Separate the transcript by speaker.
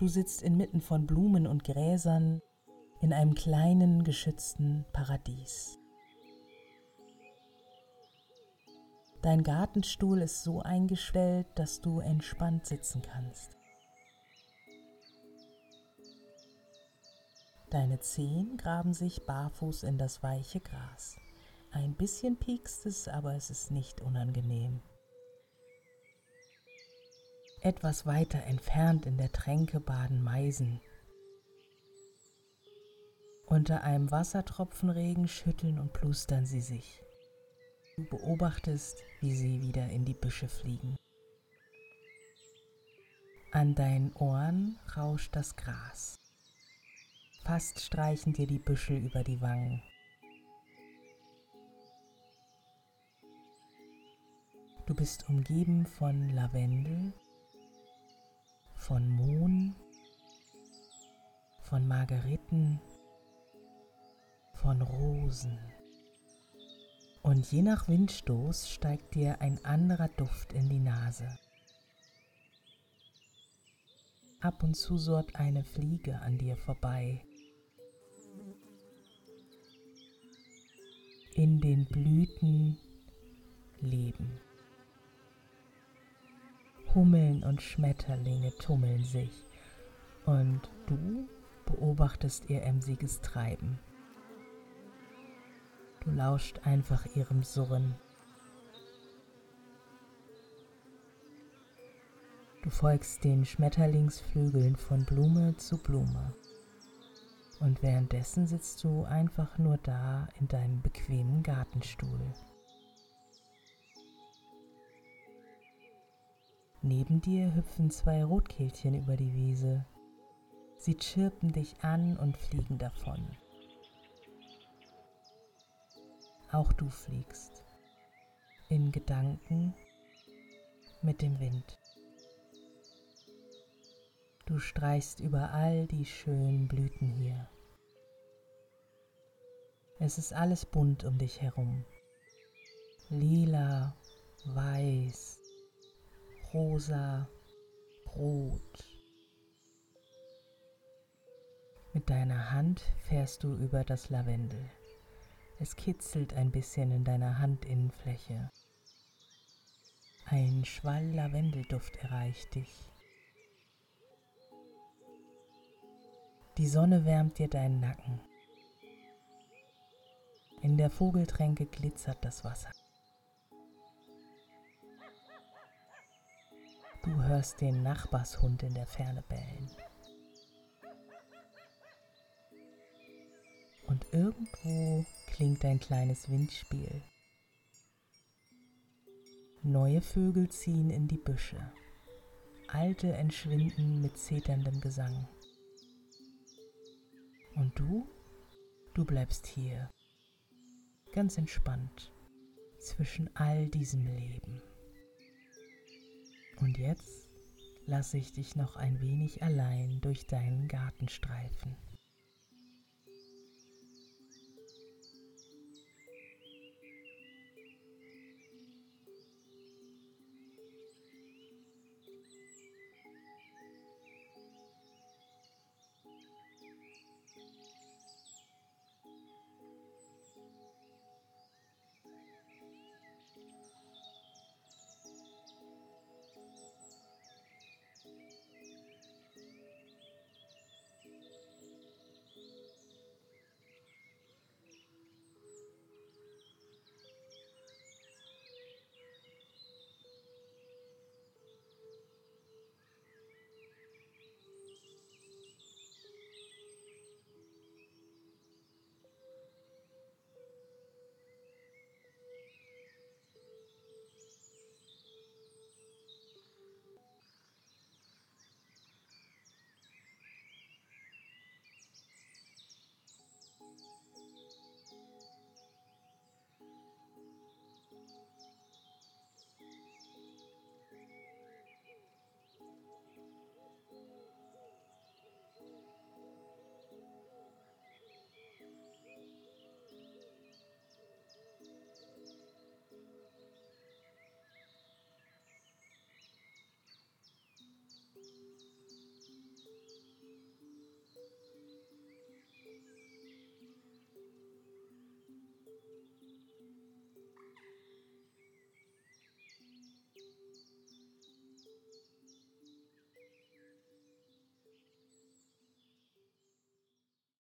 Speaker 1: Du sitzt inmitten von Blumen und Gräsern in einem kleinen, geschützten Paradies. Dein Gartenstuhl ist so eingestellt, dass du entspannt sitzen kannst. Deine Zehen graben sich barfuß in das weiche Gras. Ein bisschen piekst es, aber es ist nicht unangenehm. Etwas weiter entfernt in der Tränke baden Meisen. Unter einem Wassertropfenregen schütteln und plustern sie sich. Du beobachtest, wie sie wieder in die Büsche fliegen. An deinen Ohren rauscht das Gras. Fast streichen dir die Büschel über die Wangen. Du bist umgeben von Lavendel, von Mohn, von Margeriten, von Rosen. Und je nach Windstoß steigt dir ein anderer Duft in die Nase. Ab und zu surrt eine Fliege an dir vorbei. In den Blüten leben. Hummeln und Schmetterlinge tummeln sich und du beobachtest ihr emsiges Treiben. Du lauscht einfach ihrem Surren. Du folgst den Schmetterlingsflügeln von Blume zu Blume. Und währenddessen sitzt du einfach nur da in deinem bequemen Gartenstuhl. Neben dir hüpfen 2 Rotkehlchen über die Wiese. Sie chirpen dich an und fliegen davon. Auch du fliegst, in Gedanken mit dem Wind. Du streichst über all die schönen Blüten hier. Es ist alles bunt um dich herum. Lila, weiß, rosa, rot. Mit deiner Hand fährst du über das Lavendel. Es kitzelt ein bisschen in deiner Handinnenfläche. Ein Schwall Lavendelduft erreicht dich. Die Sonne wärmt dir deinen Nacken. In der Vogeltränke glitzert das Wasser. Du hörst den Nachbarshund in der Ferne bellen. Und irgendwo klingt ein kleines Windspiel. Neue Vögel ziehen in die Büsche. Alte entschwinden mit zeterndem Gesang. Und du bleibst hier, ganz entspannt, zwischen all diesem Leben. Und jetzt lasse ich dich noch ein wenig allein durch deinen Garten streifen.